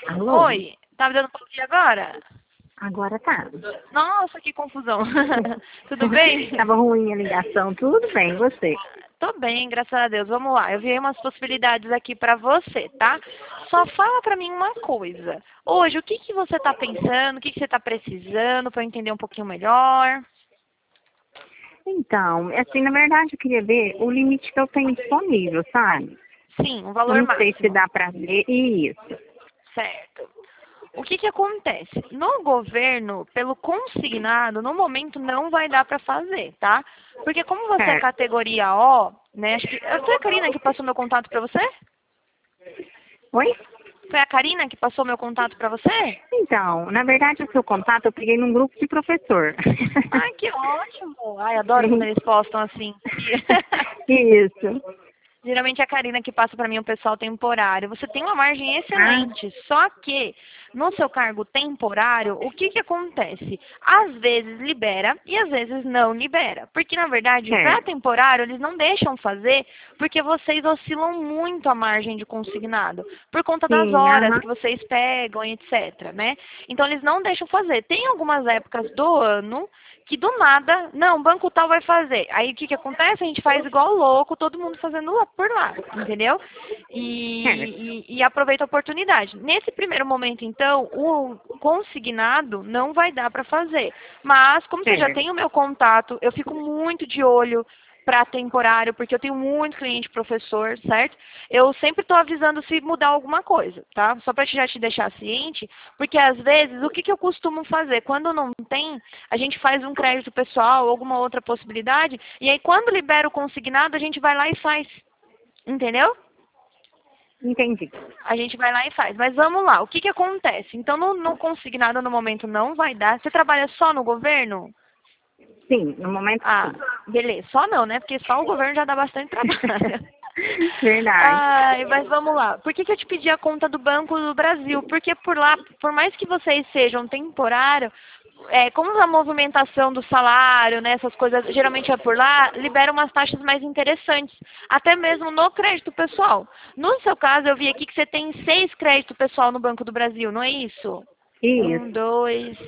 Alô? Oi, tá me dando pra ouvir agora? Agora tá. Nossa, que confusão. Tudo bem? Tava ruim a ligação, tudo bem, e você? Tô bem, graças a Deus. Vamos lá, eu vi umas possibilidades aqui pra você, tá? Só fala pra mim uma coisa. Hoje, o que que você tá pensando? O que que você tá precisando pra eu entender um pouquinho melhor? Então, assim, na verdade eu queria ver o limite que eu tenho disponível, sabe? Sim, um Eu valor não sei se máximo. dá pra ver isso. Certo. O que que acontece? No governo, pelo consignado, no momento não vai dar para fazer, tá? Porque como você é Certo. categoria O, né? Acho que foi a Karina que passou meu contato para você? Oi? Foi a Karina que passou meu contato para você? Então, na verdade o seu contato eu peguei num grupo de professor. Ai, que ótimo! Ai, adoro quando eles postam assim. Isso. Geralmente é a Karina que passa para mim o pessoal temporário. Você tem uma margem Ah, excelente, só que no seu cargo temporário, o que que acontece? Às vezes libera e às vezes não libera. Porque, na verdade, para certo. temporário, eles não deixam fazer porque vocês oscilam muito a margem de consignado, por conta das Sim, horas aham. que vocês pegam, etc, né? Então, eles não deixam fazer. Tem algumas épocas do ano que do nada, não, banco tal vai fazer. Aí o que que acontece? A gente faz igual louco, todo mundo fazendo lá por lá, entendeu? Certo. E aproveita a oportunidade. Nesse primeiro momento, então, o consignado não vai dar para fazer. Mas, como você já Certo. tem o meu contato, eu fico muito de olho para temporário, porque eu tenho muito cliente professor, certo? Eu sempre estou avisando se mudar alguma coisa, tá? Só para já te deixar ciente, porque às vezes o que que eu costumo fazer? Quando não tem, a gente faz um crédito pessoal, alguma outra possibilidade, e aí quando libera o consignado, a gente vai lá e faz. Entendeu? Entendi. A gente vai lá e faz. Mas vamos lá, o que que acontece? Então, no consignado no momento não vai dar. Você trabalha só no governo? Sim, no momento Ah, sim. beleza. Só não, né? Porque só o governo já dá bastante trabalho. Verdade. Ai, mas vamos lá. Por que que eu te pedi a conta do Banco do Brasil? Porque por lá, por mais que vocês sejam temporário, como a movimentação do salário, né, essas coisas geralmente é por lá, libera umas taxas mais interessantes, até mesmo no crédito pessoal. No seu caso, eu vi aqui que você tem 6 créditos pessoal no Banco do Brasil, não é isso? Um, Isso. dois,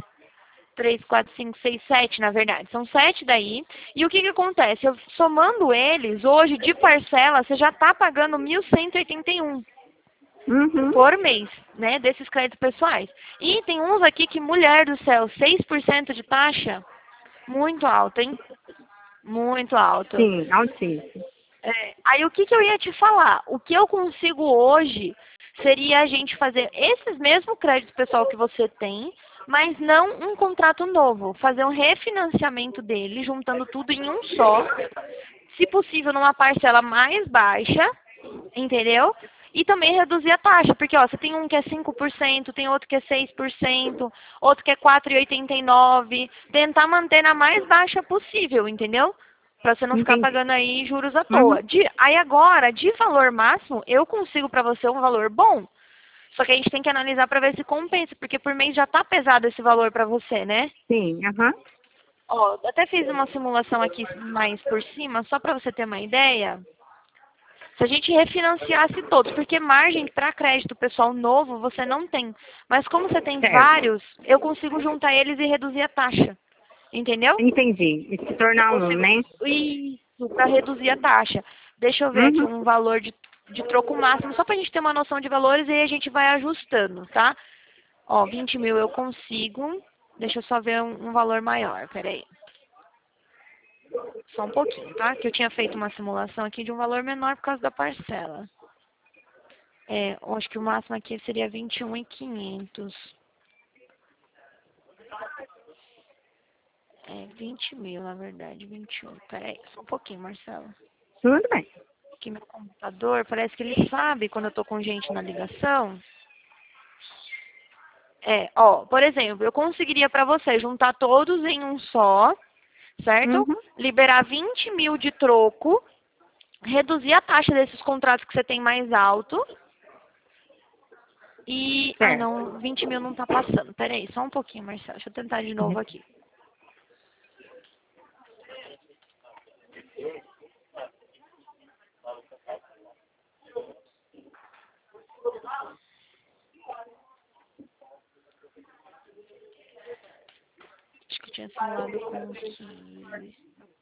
três, quatro, cinco, seis, sete, na verdade. São 7 daí. E o que que acontece? Eu, somando eles, hoje, de parcela, você já está pagando 1.181 Uhum. por mês, né, desses créditos pessoais. E tem uns aqui que, mulher do céu, 6% de taxa, muito alto, hein? Muito alto. Sim, altíssimo. Aí o que que eu ia te falar? O que eu consigo hoje seria a gente fazer esses mesmos créditos pessoal que você tem, mas não um contrato novo. Fazer um refinanciamento dele, juntando tudo em um só. Se possível, numa parcela mais baixa, entendeu? E também reduzir a taxa, porque ó, você tem um que é 5%, tem outro que é 6%, outro que é 4,89%. Tentar manter na mais baixa possível, entendeu? Para você não ficar Entendi. pagando aí juros à Uhum. toa. Aí agora, de valor máximo, eu consigo para você um valor bom. Só que a gente tem que analisar para ver se compensa, porque por mês já tá pesado esse valor para você, né? Sim, aham. Ó, até fiz uma simulação aqui mais por cima, só para você ter uma ideia. Se a gente refinanciasse todos, porque margem para crédito pessoal novo você não tem. Mas como você tem Certo. vários, eu consigo juntar eles e reduzir a taxa. Entendeu? Entendi. E se Eu tornar um, consigo. né? Isso, para reduzir a taxa. Deixa eu ver aqui Uhum. um valor de troco máximo, só para a gente ter uma noção de valores e aí a gente vai ajustando, tá? Ó, 20 mil eu consigo. Deixa eu só ver um valor maior, peraí. Só um pouquinho, tá? Que eu tinha feito uma simulação aqui de um valor menor por causa da parcela. Eu acho que o máximo aqui seria 21.500. 20 mil, na verdade, 21. Peraí, só um pouquinho, Marcelo. Tudo bem. Aqui meu computador, parece que ele sabe quando eu tô com gente na ligação. Por exemplo, eu conseguiria para você juntar todos em um só, certo? Uhum. Liberar 20 mil de troco, reduzir a taxa desses contratos que você tem mais alto. Ai Certo. não, 20 mil não tá passando. Peraí, só um pouquinho, Marcelo. Deixa eu tentar de novo aqui. tinha simulado com 15.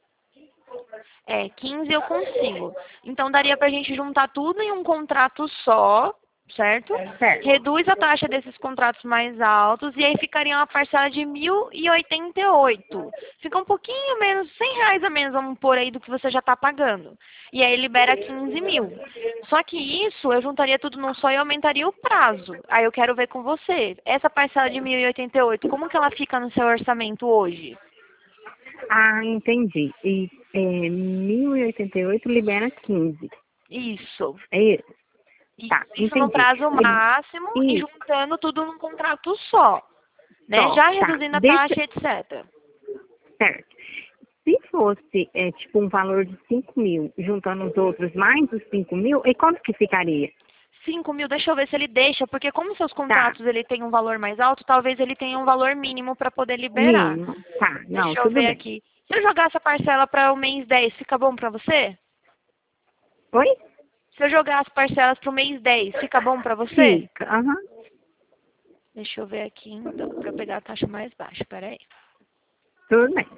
15 eu consigo. Então daria pra gente juntar tudo em um contrato só, certo? Certo. Reduz a taxa desses contratos mais altos e aí ficaria uma parcela de 1.088. Fica um pouquinho menos, R$ 100 a menos, vamos pôr aí, do que você já está pagando. E aí libera 15 mil. Só que isso eu juntaria tudo num só e aumentaria o prazo. Aí eu quero ver com você. Essa parcela de 1.088, como que ela fica no seu orçamento hoje? Ah, entendi. E 1.088 libera 15. Isso. É isso? Tá, Isso no entendi. prazo máximo e Isso, juntando tudo num contrato só, né? só. Já Tá. reduzindo a Deixa, taxa, etc. certo. Se fosse, tipo, um valor de 5 mil, juntando os outros mais os 5 mil, e quanto que ficaria? 5 mil, deixa eu ver se ele deixa, porque como seus Tá, contratos ele tem um valor mais alto, talvez ele tenha um valor mínimo para poder liberar. mínimo. Tá, não, Deixa eu tudo ver bem. aqui. Se eu jogar essa parcela para o mês 10, fica bom para você? Oi? Se eu jogar as parcelas para o mês 10, fica bom para você? Fica, aham. Deixa eu ver aqui, então, para eu pegar a taxa mais baixa, peraí. Tudo bem.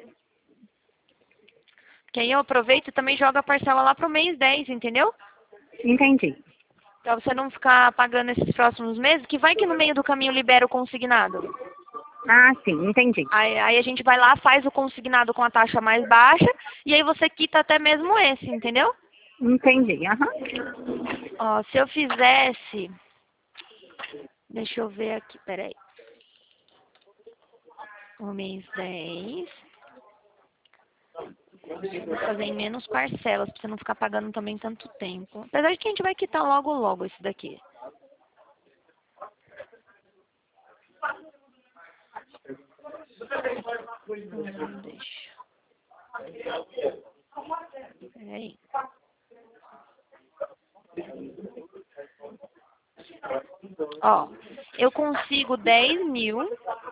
Que aí eu aproveito e também jogo a parcela lá para o mês 10, entendeu? Entendi. Pra você não ficar pagando esses próximos meses, que vai que no meio do caminho libera o consignado. Ah, sim, entendi. Aí a gente vai lá, faz o consignado com a taxa mais baixa, e aí você quita até mesmo esse, entendeu? Entendi, aham. Ó, se eu fizesse... Deixa eu ver aqui, peraí. O mês 10. Vou fazer em menos parcelas, pra você não ficar pagando também tanto tempo. Apesar de que a gente vai quitar logo, logo esse daqui. Deixa. Peraí. Ó, eu consigo 10 mil.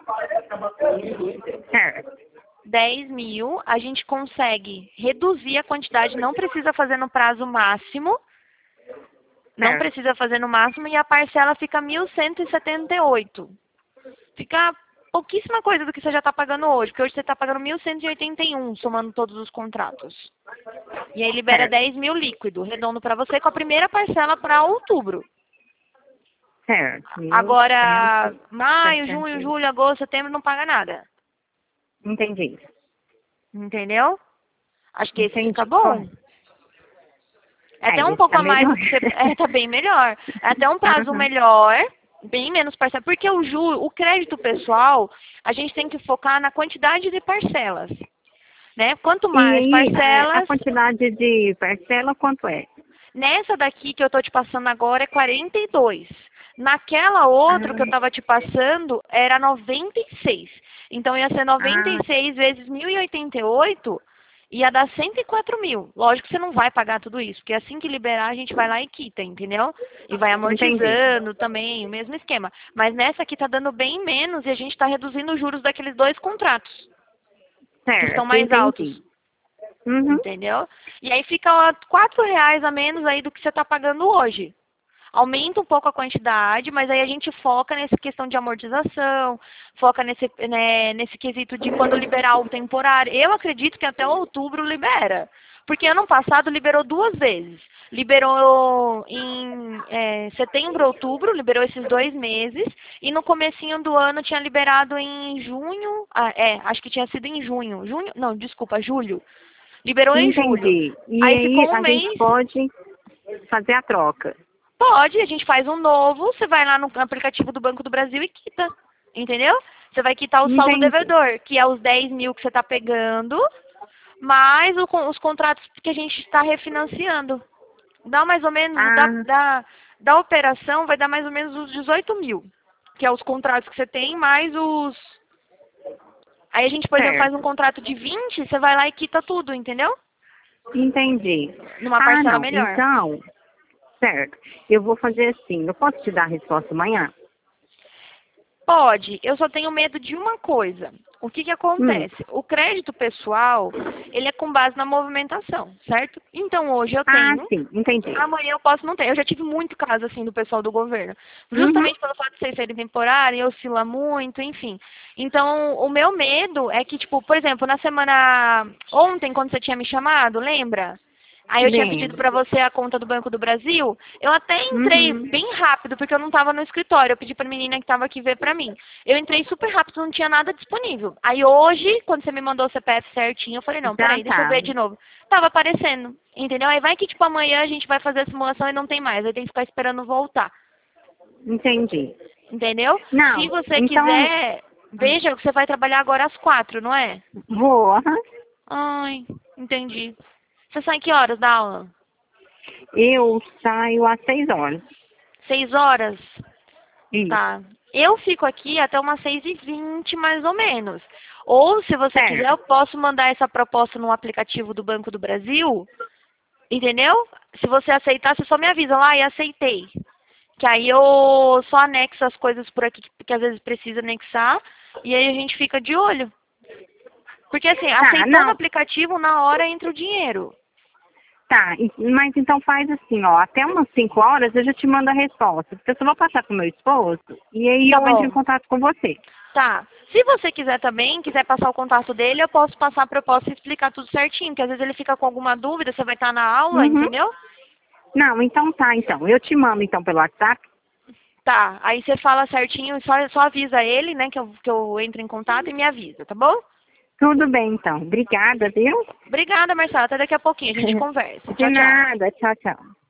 Certo. 10 mil, a gente consegue reduzir a quantidade, não precisa fazer no prazo máximo. Não Certo. precisa fazer no máximo e a parcela fica 1.178. Fica pouquíssima coisa do que você já está pagando hoje, porque hoje você está pagando 1.181, somando todos os contratos. E aí libera Certo. 10 mil líquido, redondo para você, com a primeira parcela para outubro. Certo. Agora, maio, 1.160. junho, julho, agosto, setembro, não paga nada. Entendi. Entendeu? Acho que esse Entendi. fica bom. É até um Esse pouco tá a mais melhor. do que você... tá bem melhor. É até um prazo Aham. melhor, bem menos parcela. Porque o crédito pessoal, a gente tem que focar na quantidade de parcelas. Né? Quanto E mais aí, a parcelas, quantidade de parcela, quanto é? nessa daqui que eu tô te passando agora é 42. Naquela outra que eu tava te passando era 96. Então ia ser Ah, 96 vezes 1.088, ia dar 104 mil. Lógico que você não vai pagar tudo isso, porque assim que liberar a gente vai lá e quita, entendeu? E vai entendi. amortizando também, o mesmo esquema. Mas nessa aqui tá dando bem menos e a gente tá reduzindo os juros daqueles dois contratos, que estão Certo, mais altos. entendi. Uhum. Entendeu? E aí fica ó, R$ 4 a menos aí do que você está pagando hoje. Aumenta um pouco a quantidade, mas aí a gente foca nessa questão de amortização, foca nesse quesito de quando liberar o temporário. Eu acredito que até outubro libera. Porque ano passado liberou 2 vezes. Liberou em setembro, outubro, liberou esses 2 meses. E no comecinho do ano tinha liberado em junho. Acho que tinha sido em junho. Não, desculpa, julho. Liberou em julho. Entendi. E Aí aí, ficou um a gente mês. pode fazer a troca. Pode, a gente faz um novo, você vai lá no aplicativo do Banco do Brasil e quita. Entendeu? Você vai quitar o saldo Entendi. devedor, que é os 10 mil que você está pegando, mais os contratos que a gente está refinanciando. Dá mais ou menos, Ah, da operação vai dar mais ou menos os 18 mil, que é os contratos que você tem, mais os... Aí a gente, por exemplo, faz um certo. contrato de 20, você vai lá e quita tudo, entendeu? Entendi. Numa Ah, parcela não. melhor. Então, certo. Eu vou fazer assim. Eu posso te dar a resposta amanhã? Pode, eu só tenho medo de uma coisa. o que que acontece? O crédito pessoal, ele é com base na movimentação, certo? Então, hoje eu Ah, tenho, sim, entendi. amanhã eu posso não ter. Eu já tive muito caso, assim, do pessoal do governo. Uhum. Justamente pelo fato de vocês serem temporários, oscila muito, enfim. Então, o meu medo é que, tipo, por exemplo, na semana... Ontem, quando você tinha me chamado, lembra? Aí eu tinha pedido Lembro. para você a conta do Banco do Brasil. Eu até entrei Uhum. bem rápido, porque eu não estava no escritório. Eu pedi para a menina que estava aqui ver para mim. Eu entrei super rápido, não tinha nada disponível. Aí hoje, quando você me mandou o CPF certinho, eu falei, não, Já peraí, deixa eu tá. ver de novo. Tava aparecendo, entendeu? Aí vai que, tipo, amanhã a gente vai fazer a simulação e não tem mais. Aí tem que ficar esperando voltar, Entendi. entendeu? Se Não, você então, quiser, veja que você vai trabalhar agora às 4, não é? vou. Aham. Ai, entendi. Você sai que horas da aula? Eu saio às 6 horas. 6 horas? Isso. Tá. Eu fico aqui até umas 6h20, mais ou menos. Ou, se você quiser, Certo. eu posso mandar essa proposta no aplicativo do Banco do Brasil, entendeu? Se você aceitar, você só me avisa lá e aceitei. Que aí eu só anexo as coisas por aqui, que às vezes precisa anexar, e aí a gente fica de olho. Porque assim, Tá, aceitando o não. aplicativo, na hora entra o dinheiro. Tá, mas então faz assim, ó, até umas 5 horas eu já te mando a resposta. Porque eu só vou passar pro meu esposo e aí Tá eu entro em bom. contato com você. Tá. Se você quiser também, quiser passar o contato dele, eu posso passar a proposta e explicar tudo certinho, porque às vezes ele fica com alguma dúvida, você vai estar na aula, Uhum. entendeu? Não, então tá, então. Eu te mando então pelo WhatsApp. Tá. Aí você fala certinho, só avisa ele, né, que eu entro em contato e me avisa, tá bom? Tudo bem, então. Obrigada, viu? Obrigada, Marcela. Até daqui a pouquinho a gente conversa. De Tchau, tchau. nada. Tchau, tchau.